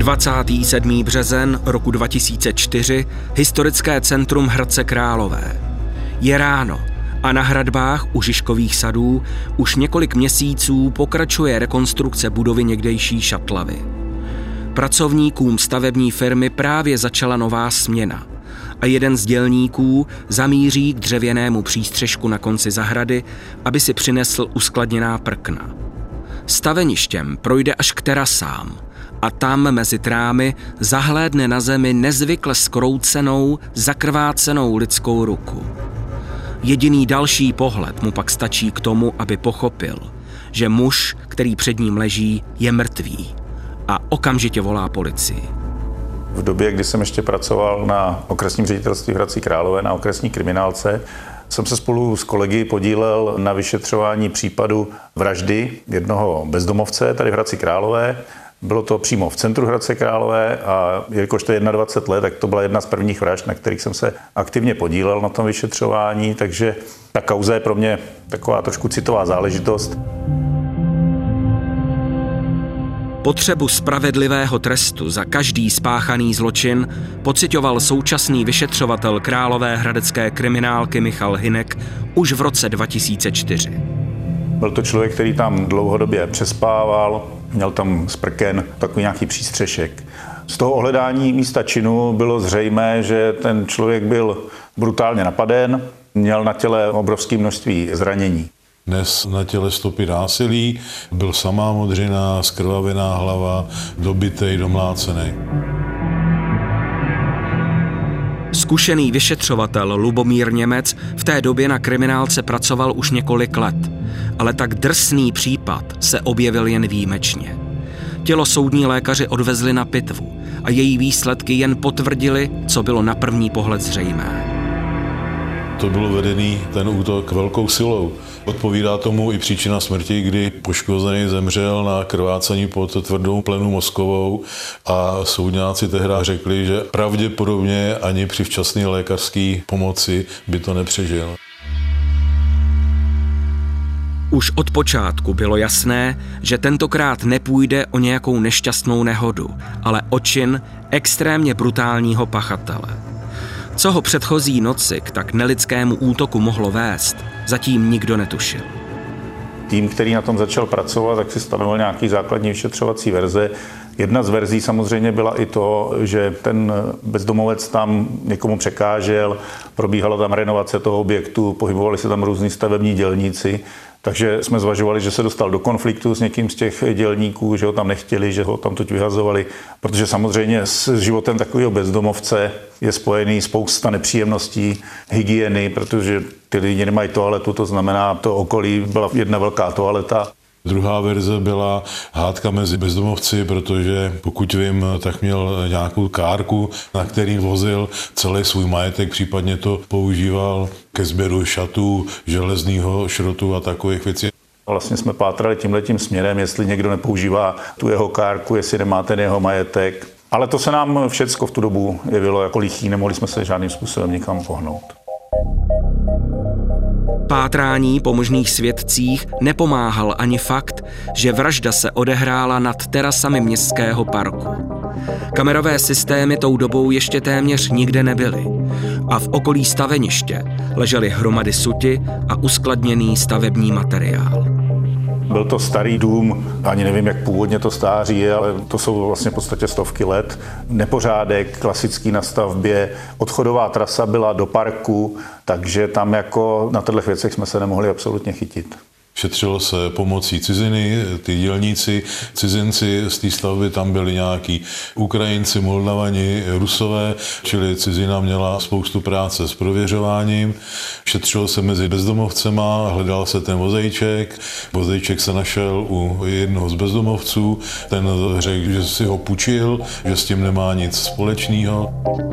27. březen roku 2004, historické centrum Hradce Králové. Je ráno a na hradbách u Žižkových sadů už několik měsíců pokračuje rekonstrukce budovy někdejší šatlavy. Pracovníkům stavební firmy právě začala nová směna a jeden z dělníků zamíří k dřevěnému přístřešku na konci zahrady, aby si přinesl uskladněná prkna. Staveništěm projde až k terasám a tam mezi trámy zahlédne na zemi nezvykle zkroucenou, zakrvácenou lidskou ruku. Jediný další pohled mu pak stačí k tomu, aby pochopil, že muž, který před ním leží, je mrtvý a okamžitě volá policii. V době, kdy jsem ještě pracoval na okresním ředitelství v Hradci Králové, na okresní kriminálce, jsem se spolu s kolegy podílel na vyšetřování případu vraždy jednoho bezdomovce tady v Hradci Králové. Bylo to přímo v centru Hradce Králové a jelikož to je 21 let, tak to byla jedna z prvních vražd, na kterých jsem se aktivně podílel na tom vyšetřování, takže ta kauza je pro mě taková trošku citová záležitost. Potřebu spravedlivého trestu za každý spáchaný zločin pociťoval současný vyšetřovatel královéhradecké kriminálky Michal Hynek už v roce 2004. Byl to člověk, který tam dlouhodobě přespával, měl tam z prken takový nějaký přístřešek. Z toho ohledání místa činu bylo zřejmé, že ten člověk byl brutálně napaden, měl na těle obrovské množství zranění. Dnes na těle stopy násilí, byl samá modřina, zkrvavená hlava, dobitej, domlácený. Zkušený vyšetřovatel Lubomír Němec v té době na kriminálce pracoval už několik let, ale tak drsný případ se objevil jen výjimečně. Tělo soudní lékaři odvezli na pitvu a její výsledky jen potvrdily, co bylo na první pohled zřejmé. To bylo vedený ten útok velkou silou. Odpovídá tomu i příčina smrti, kdy poškozený zemřel na krvácení pod tvrdou plenu mozkovou a soudňáci tehdy řekli, že pravděpodobně ani při včasné lékařské pomoci by to nepřežil. Už od počátku bylo jasné, že tentokrát nepůjde o nějakou nešťastnou nehodu, ale o čin extrémně brutálního pachatele. Co ho předchozí noci k tak nelidskému útoku mohlo vést, zatím nikdo netušil. Tým, který na tom začal pracovat, tak si stanovil nějaký základní vyšetřovací verze. Jedna z verzí samozřejmě byla i to, že ten bezdomovec tam někomu překážel, probíhala tam renovace toho objektu, pohybovali se tam různí stavební dělníci, takže jsme zvažovali, že se dostal do konfliktu s někým z těch dělníků, že ho tam nechtěli, že ho tam teď vyhazovali, protože samozřejmě s životem takového bezdomovce je spojený spousta nepříjemností, hygieny, protože ty lidi nemají toaletu, to znamená, to okolí byla jedna velká toaleta. Druhá verze byla hádka mezi bezdomovci, protože pokud vím, tak měl nějakou kárku, na který vozil celý svůj majetek, případně to používal ke sběru šatů, železného šrotu a takových věcí. Vlastně jsme pátrali tímhletím směrem, jestli někdo nepoužívá tu jeho kárku, jestli nemá ten jeho majetek. Ale to se nám všecko v tu dobu jevilo jako lichý, nemohli jsme se žádným způsobem nikam pohnout. Pátrání po možných svědcích nepomáhal ani fakt, že vražda se odehrála nad terasami městského parku. Kamerové systémy tou dobou ještě téměř nikde nebyly a v okolí staveniště ležely hromady suti a uskladněný stavební materiál. Byl to starý dům, ani nevím, jak původně to stáří je, ale to jsou vlastně v podstatě stovky let. Nepořádek klasický na stavbě, odchodová trasa byla do parku, takže tam jako na těchto věcech jsme se nemohli absolutně chytit. Šetřilo se pomocí ciziny, ty dělníci, cizinci z té stavby, tam byli nějaký Ukrajinci, Moldavani, Rusové, čili cizina měla spoustu práce s prověřováním. Šetřilo se mezi bezdomovcema, hledal se ten vozejček. Vozejček se našel u jednoho z bezdomovců, ten řekl, že si ho půjčil, že s tím nemá nic společného.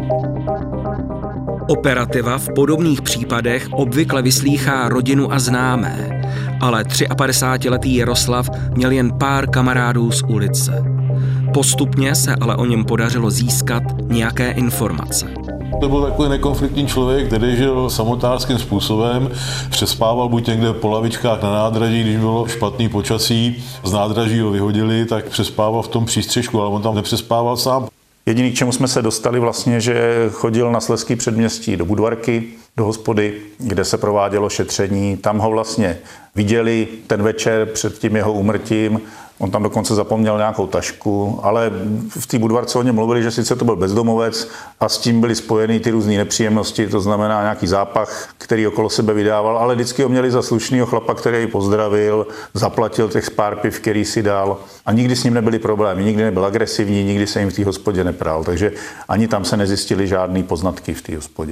Operativa v podobných případech obvykle vyslýchá rodinu a známé, ale 53letý Jaroslav měl jen pár kamarádů z ulice. Postupně se ale o něm podařilo získat nějaké informace. To byl takový nekonfliktní člověk, který žil samotářským způsobem, přespával buď někde po lavičkách na nádraží, když bylo špatný počasí, z nádraží ho vyhodili, tak přespával v tom přístřešku, ale on tam nepřespával sám. Jediný, k čemu jsme se dostali vlastně, že chodil na Slezský předměstí do Budvarky, do hospody, kde se provádělo šetření. Tam ho vlastně viděli ten večer před tím jeho úmrtím. On tam dokonce zapomněl nějakou tašku, ale v té Budvarce o něm mluvili, že sice to byl bezdomovec a s tím byly spojeny ty různé nepříjemnosti, to znamená nějaký zápach, který okolo sebe vydával, ale vždycky ho měli za slušnýho chlapa, který ji pozdravil, zaplatil těch pár piv, který si dal a nikdy s ním nebyly problémy, nikdy nebyl agresivní, nikdy se jim v té hospodě nepral, takže ani tam se nezjistily žádný poznatky v té hospodě.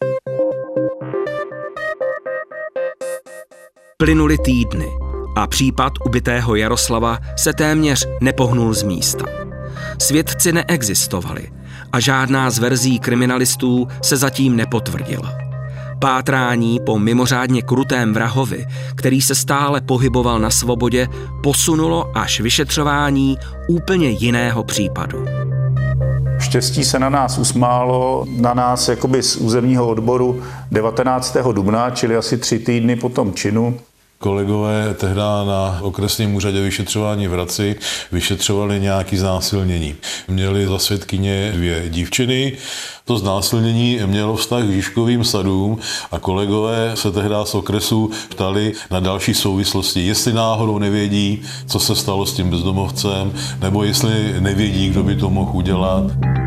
Plynuly týdny a případ ubitého Jaroslava se téměř nepohnul z místa. Svědci neexistovali a žádná z verzí kriminalistů se zatím nepotvrdila. Pátrání po mimořádně krutém vrahovi, který se stále pohyboval na svobodě, posunulo až vyšetřování úplně jiného případu. Štěstí se na nás usmálo, na nás jakoby z územního odboru 19. dubna, čili asi 3 týdny po tom činu. Kolegové tehdy na okresním úřadě vyšetřování v Hradci vyšetřovali nějaké znásilnění. Měli za svědkyně 2 dívčiny. To znásilnění mělo vztah k Žižkovým sadům a kolegové se tehdy z okresu ptali na další souvislosti, jestli náhodou nevědí, co se stalo s tím bezdomovcem, nebo jestli nevědí, kdo by to mohl udělat.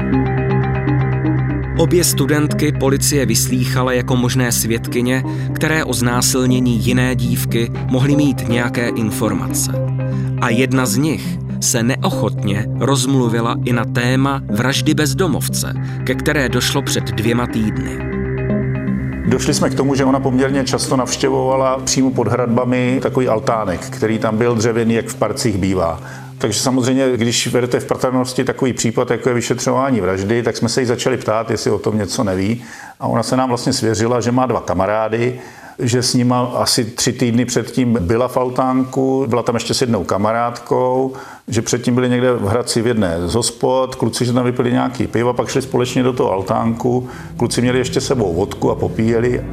Obě studentky policie vyslýchala jako možné svědkyně, které o znásilnění jiné dívky mohly mít nějaké informace. A jedna z nich se neochotně rozmluvila i na téma vraždy bezdomovce, ke které došlo před 2 týdny. Došli jsme k tomu, že ona poměrně často navštěvovala přímo pod hradbami takový altánek, který tam byl dřevěný, jak v parcích bývá. Takže samozřejmě, když vedete v patrnosti takový případ, jako je vyšetřování vraždy, tak jsme se jí začali ptát, jestli o tom něco neví. A ona se nám vlastně svěřila, že má 2 kamarády, že s nima asi 3 týdny předtím byla v altánku, byla tam ještě s jednou kamarádkou, že předtím byli někde v Hradci v jedné z hospod, kluci že tam vypili nějaký pivo, pak šli společně do toho altánku, kluci měli ještě sebou vodku a popíjeli.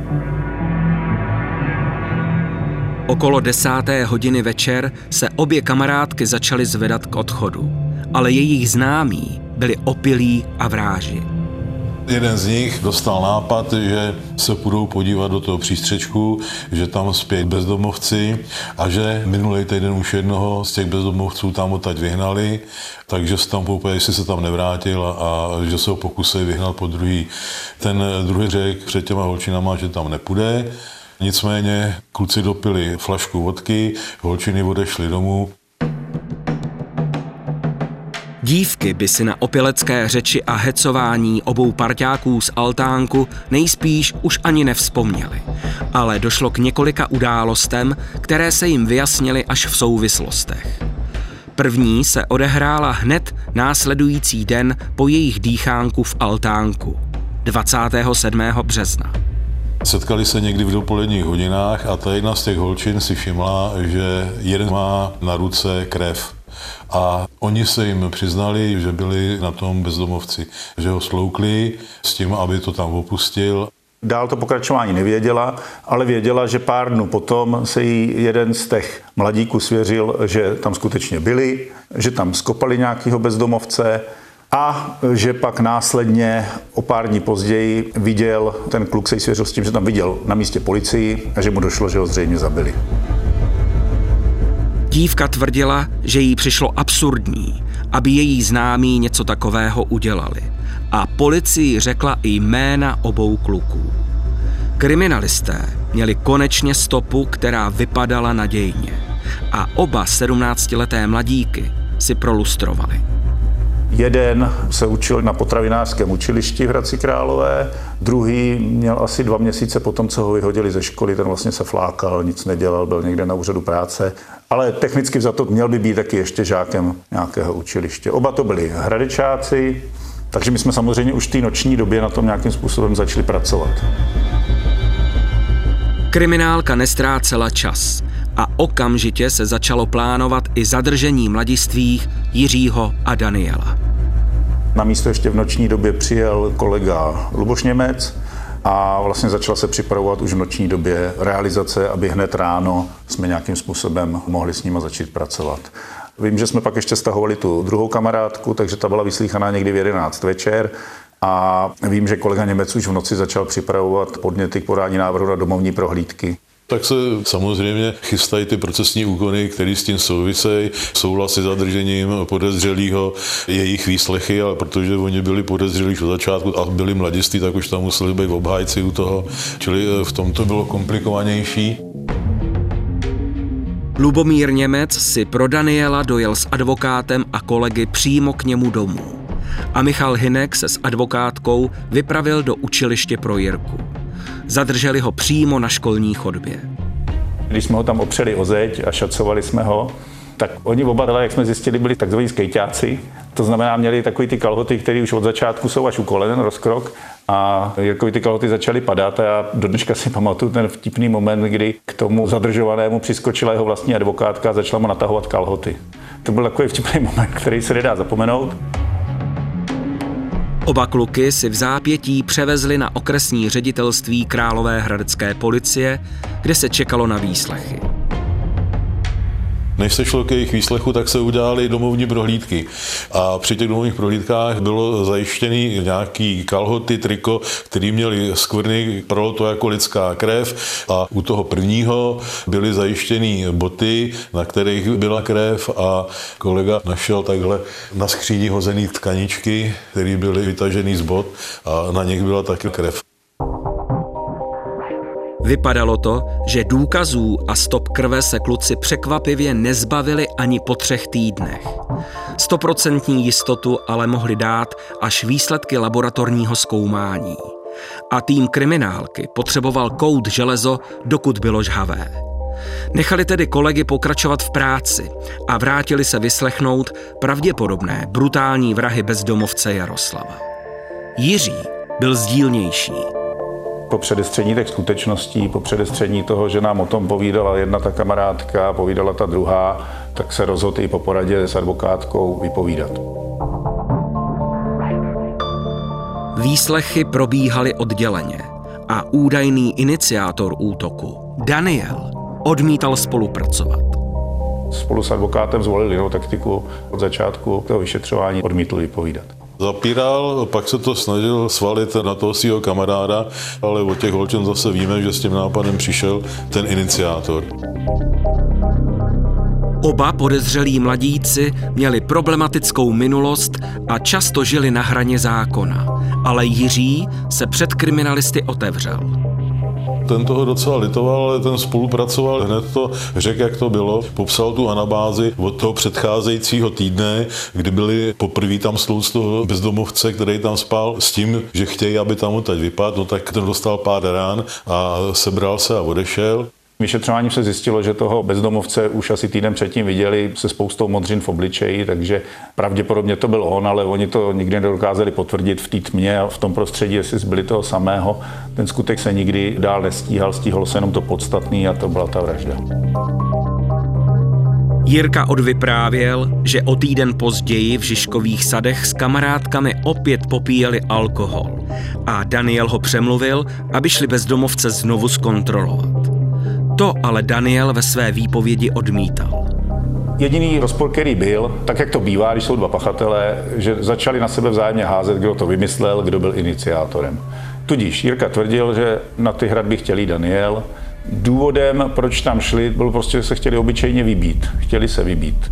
Okolo 10. hodiny večer se obě kamarádky začaly zvedat k odchodu, ale jejich známí byli opilí a vráži. Jeden z nich dostal nápad, že se půjdou podívat do toho přístřečku, že tam spějí bezdomovci a že minulý týden už jednoho z těch bezdomovců tam odtaď vyhnali, takže se tam poupají, jestli se tam nevrátil a že se ho pokusí vyhnat po druhý. Ten druhý řekl před těma holčinama, že tam nepůjde. Nicméně kluci dopili flašku vodky, holčiny odešly domů. Dívky by si na opilecké řeči a hecování obou parťáků z altánku nejspíš už ani nevzpomněly, ale došlo k několika událostem, které se jim vyjasnily až v souvislostech. První se odehrála hned následující den po jejich dýchánku v altánku, 27. března. Setkali se někdy v dopoledních hodinách a ta jedna z těch holčin si všimla, že jeden má na ruce krev. A oni se jim přiznali, že byli na tom bezdomovci, že ho sloukli s tím, aby to tam opustil. Dál to pokračování nevěděla, ale věděla, že pár dnů potom se jí jeden z těch mladíků svěřil, že tam skutečně byli, že tam skopali nějakého bezdomovce a že pak následně o pár dní později viděl, ten kluk se jí svěřil s tím, že tam viděl na místě policii a že mu došlo, že ho zřejmě zabili. Dívka tvrdila, že jí přišlo absurdní, aby její známí něco takového udělali. A policii řekla i jména obou kluků. Kriminalisté měli konečně stopu, která vypadala nadějně. A oba 17leté mladíky si prolustrovali. Jeden se učil na potravinářském učilišti v Hradci Králové, druhý měl asi 2 měsíce po tom, co ho vyhodili ze školy, ten vlastně se flákal, nic nedělal, byl někde na úřadu práce, ale technicky za to měl by být taky ještě žákem nějakého učiliště. Oba to byli hradečáci, takže my jsme samozřejmě už v té noční době na tom nějakým způsobem začali pracovat. Kriminálka nestrácela čas a okamžitě se začalo plánovat i zadržení mladistvých Jiřího a Daniela. Na místo ještě v noční době přijel kolega Luboš Němec a vlastně začala se připravovat už v noční době realizace, aby hned ráno jsme nějakým způsobem mohli s nimi začít pracovat. Vím, že jsme pak ještě stahovali tu druhou kamarádku, takže ta byla vyslýchaná někdy v 11 večer. A vím, že kolega Němec už v noci začal připravovat podněty k podání návrhu na domovní prohlídky. Tak se samozřejmě chystají ty procesní úkony, které s tím souvisejí, souhlasy zadržením podezřelého, jejich výslechy, ale protože oni byli podezřelí od začátku a byli mladiství, tak už tam museli být obhájci u toho, čili v tom to bylo komplikovanější. Lubomír Němec si pro Daniela dojel s advokátem a kolegy přímo k němu domů. A Michal Hynek se s advokátkou vypravil do učiliště pro Jirku. Zadrželi ho přímo na školní chodbě. Když jsme ho tam opřeli o zeď a šacovali jsme ho, tak oni oba, jak jsme zjistili, byli takzvaní skejťáci. To znamená, měli takový ty kalhoty, které už od začátku jsou až u kolen, rozkrok. A Jirkovi ty kalhoty začaly padat a já do dneška si pamatuju ten vtipný moment, kdy k tomu zadržovanému přiskočila jeho vlastní advokátka a začala mu natahovat kalhoty. To byl takový vtipný moment, který se nedá zapomenout. Oba kluky si v zápětí převezli na okresní ředitelství královéhradecké policie, kde se čekalo na výslechy. Než se šlo k jejich výslechu, tak se udělaly domovní prohlídky. A při těch domovních prohlídkách bylo zajištěný nějaký kalhoty, triko, který měli skvrny, prolo to jako lidská krev. A u toho prvního byly zajištěný boty, na kterých byla krev a kolega našel takhle na skříni hozený tkaničky, které byly vytažený z bot a na nich byla taky krev. Vypadalo to, že důkazů a stop krve se kluci překvapivě nezbavili ani po 3 týdnech. 100% jistotu ale mohli dát až výsledky laboratorního zkoumání. A tým kriminálky potřeboval kout železo, dokud bylo žhavé. Nechali tedy kolegy pokračovat v práci a vrátili se vyslechnout pravděpodobné brutální vrahy bezdomovce Jaroslava. Jiří byl sdílnější. Po předestření těch skutečností, po předestření toho, že nám o tom povídala jedna ta kamarádka, povídala ta druhá, tak se rozhodl i po poradě s advokátkou vypovídat. Výslechy probíhaly odděleně a údajný iniciátor útoku, Daniel, odmítal spolupracovat. Spolu s advokátem zvolili jinou taktiku. Od začátku toho vyšetřování odmítl vypovídat. Zapíral, pak se to snažil svalit na toho svého kamaráda, ale od těch holčen zase víme, že s tím nápadem přišel ten iniciátor. Oba podezřelí mladíci měli problematickou minulost a často žili na hraně zákona, ale Jiří se před kriminalisty otevřel. Ten toho docela litoval, ale ten spolupracoval, hned to řekl, jak to bylo. Popsal tu anabázi od toho předcházejícího týdne, kdy byli poprvé tam z toho bezdomovce, který tam spal, s tím, že chtějí, aby tam odtaď vypadl, no tak ten dostal pár rán a sebral se a odešel. Vyšetřováním se zjistilo, že toho bezdomovce už asi týden předtím viděli se spoustou modřin v obličeji, takže pravděpodobně to byl on, ale oni to nikdy nedokázali potvrdit v té tmě a v tom prostředí, jestli zbyli toho samého. Ten skutek se nikdy dál nestíhal, stíhalo se jenom to podstatný a to byla ta vražda. Jirka odvyprávěl, že o týden později v Žižkových sadech s kamarádkami opět popíjeli alkohol a Daniel ho přemluvil, aby šli bezdomovce znovu zkontrolovat. To ale Daniel ve své výpovědi odmítal. Jediný rozpor, který byl, tak jak to bývá, když jsou dva pachatelé, že začali na sebe vzájemně házet, kdo to vymyslel, kdo byl iniciátorem. Tudíž Jirka tvrdil, že na ty hradby chtěl jít Daniel. Důvodem, proč tam šli, bylo prostě, že se chtěli obyčejně vybít. Chtěli se vybít.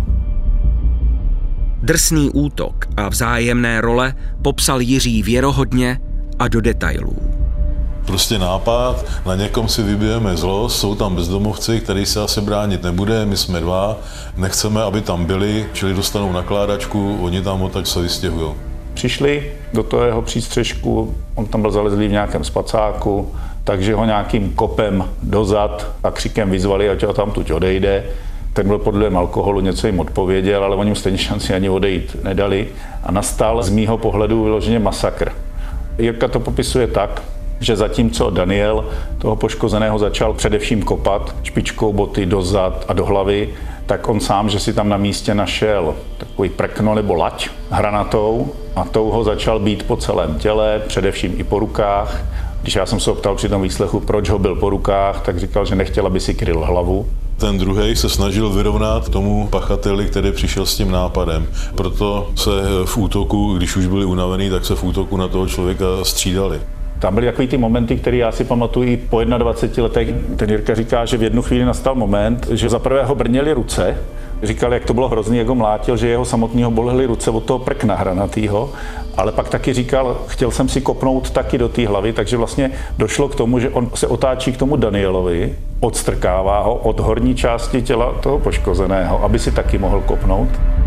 Drsný útok a vzájemné role popsal Jiří věrohodně a do detailů. Prostě nápad, na někom si vybijeme zlost, jsou tam bezdomovci, který se asi bránit nebude, my jsme dva, nechceme, aby tam byli, čili dostanou nakládačku, oni tam odtaď se vystěhují. Přišli do toho jeho přístřežku, on tam byl zalezlý v nějakém spacáku, takže ho nějakým kopem dozad a křikem vyzvali, ať ho tam tuď odejde. Ten byl pod vlivem alkoholu, něco jim odpověděl, ale oni mu stejně šanci ani odejít nedali. A nastal z mýho pohledu vyloženě masakr. Jirka to popisuje tak, že zatímco Daniel toho poškozeného začal především kopat špičkou boty dozad a do hlavy, tak on sám, že si tam na místě našel takový prkno nebo lať hranatou a tou ho začal bít po celém těle, především i po rukách. Když já jsem se optal při tom výslechu, proč ho byl po rukách, tak říkal, že nechtěl, aby si kryl hlavu. Ten druhý se snažil vyrovnat tomu pachateli, který přišel s tím nápadem. Proto se v útoku, když už byli unavený, tak se v útoku na toho člověka střídali. Tam byly takový ty momenty, které já si pamatuju i po 21 letech. Ten Jirka říká, že v jednu chvíli nastal moment, že za prvé ho brněly ruce. Říkal, jak to bylo hrozný, jak ho mlátil, že jeho samotného bolely ruce od toho prkna hranatýho. Ale pak taky říkal, chtěl jsem si kopnout taky do té hlavy, takže vlastně došlo k tomu, že on se otáčí k tomu Danielovi, odstrkává ho od horní části těla toho poškozeného, aby si taky mohl kopnout.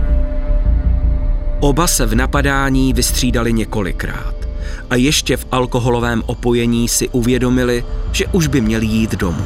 Oba se v napadání vystřídali několikrát a ještě v alkoholovém opojení si uvědomili, že už by měli jít domů.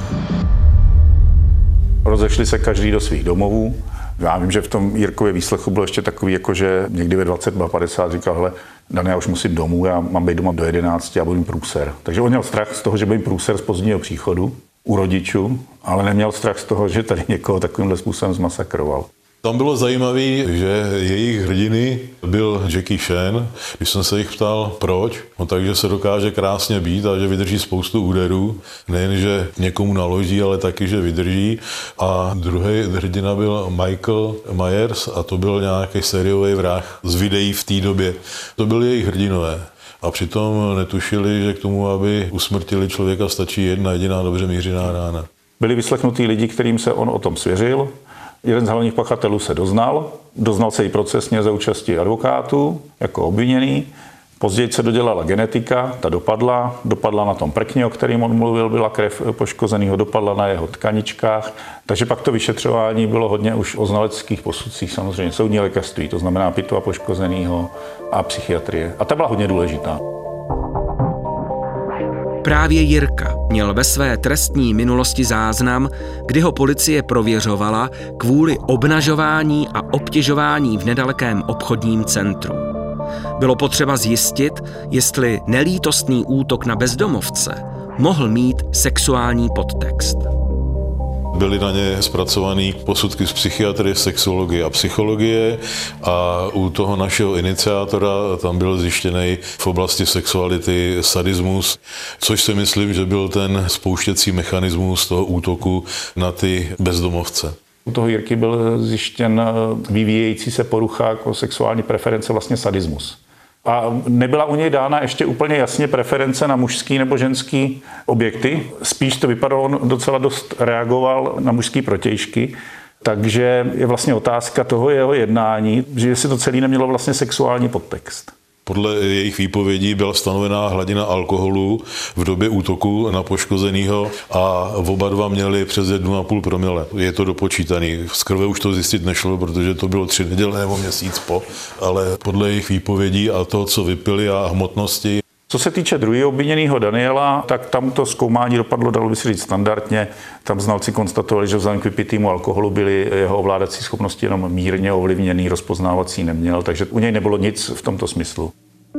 Rozešli se každý do svých domovů. Já vím, že v tom Jirkově výslechu bylo ještě takový, jako že někdy ve 22:50 říkal, hele, Dane, já už musím domů, já mám být doma do 11 a budu mít průser. Takže on měl strach z toho, že bude mít průser z pozdního příchodu u rodičů, ale neměl strach z toho, že tady někoho takovýmhle způsobem zmasakroval. Tam bylo zajímavé, že jejich hrdiny byl Jackie Chan. Když jsem se jich ptal, proč, no takže se dokáže krásně bít a že vydrží spoustu úderů. Nejen, že někomu naloží, ale taky, že vydrží. A druhý hrdina byl Michael Myers a to byl nějaký sériový vrah z videí v té době. To byli jejich hrdinové. A přitom netušili, že k tomu, aby usmrtili člověka, stačí jedna jediná dobře mířená rána. Byli vyslechnutí lidi, kterým se on o tom svěřil. Jeden z hlavních pachatelů se doznal se i procesně za účasti advokátů jako obviněný. Později se dodělala genetika, ta dopadla na tom prkně, o kterém on mluvil, byla krev poškozenýho, dopadla na jeho tkaničkách. Takže pak to vyšetřování bylo hodně už o znaleckých posudcích, samozřejmě soudní lékařství, to znamená pitva poškozenýho a psychiatrie. A ta byla hodně důležitá. Právě Jirka měl ve své trestní minulosti záznam, kdy ho policie prověřovala kvůli obnažování a obtěžování v nedalekém obchodním centru. Bylo potřeba zjistit, jestli nelítostný útok na bezdomovce mohl mít sexuální podtext. Byly na ně zpracované posudky z psychiatrie, sexuologie a psychologie a u toho našeho iniciátora tam byl zjištěný v oblasti sexuality sadismus, což si myslím, že byl ten spouštěcí mechanismus toho útoku na ty bezdomovce. U toho Jirky byl zjištěn vyvíjející se porucha jako sexuální preference, vlastně sadismus. A nebyla u něj dána ještě úplně jasně preference na mužský nebo ženský objekty. Spíš to vypadalo, on docela dost reagoval na mužský protějšky. Takže je vlastně otázka toho jeho jednání, že jestli to celé nemělo vlastně sexuální podtext. Podle jejich výpovědí byla stanovená hladina alkoholu v době útoku na poškozenýho a oba dva měli přes 1,5 promile. Je to dopočítaný. Z krve už to zjistit nešlo, protože to bylo 3 neděle nebo měsíc po, ale podle jejich výpovědí a toho, co vypili a hmotnosti. Co se týče druhého obviněného Daniela, tak tam to zkoumání dopadlo, dalo by se říct, standardně. Tam znalci konstatovali, že vzhledem k vypitýmu alkoholu byly jeho ovládací schopnosti jenom mírně ovlivněný, rozpoznávací neměl, takže u něj nebylo nic v tomto smyslu.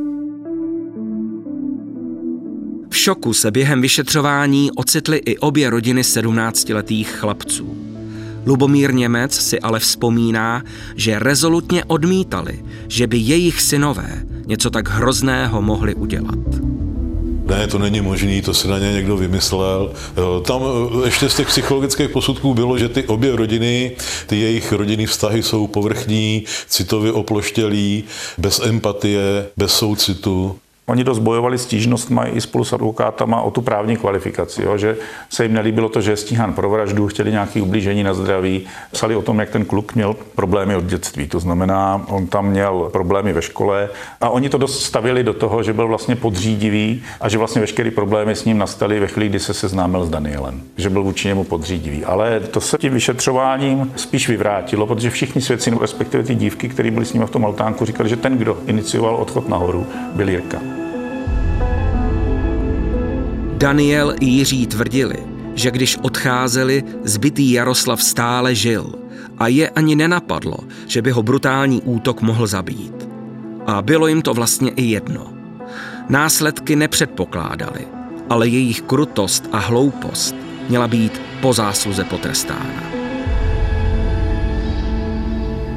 V šoku se během vyšetřování ocitly i obě rodiny 17letých chlapců. Lubomír Němec si ale vzpomíná, že rezolutně odmítali, že by jejich synové něco tak hrozného mohli udělat. Ne, to není možný, to si na ně někdo vymyslel. Tam ještě z těch psychologických posudků bylo, že ty obě rodiny, ty jejich rodinný vztahy jsou povrchní, citově oploštělí, bez empatie, bez soucitu. Oni dost bojovali stížnostmi i spolu s advokátama o tu právní kvalifikaci, jo, že se jim nelíbilo to, že je stíhán pro vraždu, chtěli nějaké ublížení na zdraví, psali o tom, jak ten kluk měl problémy od dětství, to znamená, on tam měl problémy ve škole a oni to dost stavili do toho, že byl vlastně podřídivý a že vlastně veškeré problémy s ním nastaly ve chvíli, kdy se seznámil s Danielem, že byl vůči němu podřídivý, ale to se tím vyšetřováním spíš vyvrátilo, protože všichni svědci, respektive ty dívky, které byly s ním v tom altánku, říkali, že ten, kdo inicioval odchod nahoru, byl Jirka. Daniel i Jiří tvrdili, že když odcházeli, zbitý Jaroslav stále žil a je ani nenapadlo, že by ho brutální útok mohl zabít. A bylo jim to vlastně i jedno. Následky nepředpokládali, ale jejich krutost a hloupost měla být po zásluze potrestána.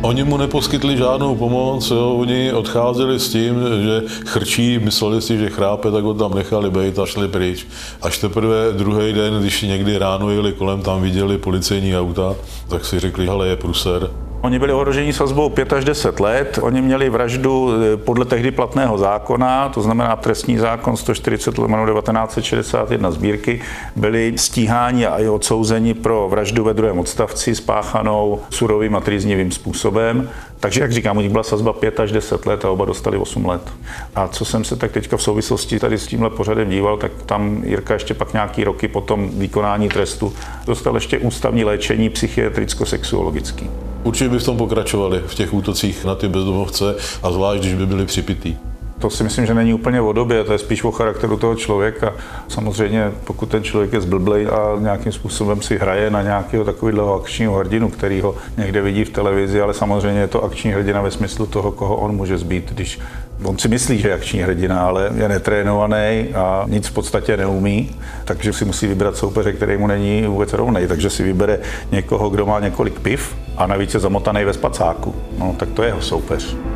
Oni mu neposkytli žádnou pomoc, jo. Oni odcházeli s tím, že chrčí, mysleli si, že chrápe, tak ho tam nechali bejt a šli pryč. Až teprve druhý den, když někdy ráno jeli kolem, tam viděli policejní auta, tak si řekli, hele, je pruser. Oni byli ohroženi sazbou 5 až 10 let. Oni měli vraždu podle tehdy platného zákona, to znamená trestní zákon 140/1961 sbírky, byli stíháni a i odsouzeni pro vraždu ve druhém odstavci spáchanou surovým a trýznivým způsobem. Takže, jak říkám, u nich byla sazba 5 až 10 let a oba dostali 8 let. A co jsem se tak teďka v souvislosti tady s tímhle pořadem díval, tak tam Jirka ještě pak nějaký roky po tom výkonání trestu dostal ještě ústavní léčení psychiatricko-sexuologický. Určitě by v tom pokračovali, v těch útocích na ty bezdomovce a zvlášť, když by byli připitý. To si myslím, že není úplně o době, to je spíš o charakteru toho člověka. Samozřejmě, pokud ten člověk je zblblej a nějakým způsobem si hraje na nějakého takového akčního hrdinu, který ho někde vidí v televizi, ale samozřejmě je to akční hrdina ve smyslu toho, koho on může zbít, když on si myslí, že je akční hrdina, ale je netrénovaný a nic v podstatě neumí, takže si musí vybrat soupeře, který mu není vůbec rovnej, takže si vybere někoho, kdo má několik piv a navíc je zamotaný ve spacáku. No, tak to je jeho soupeř.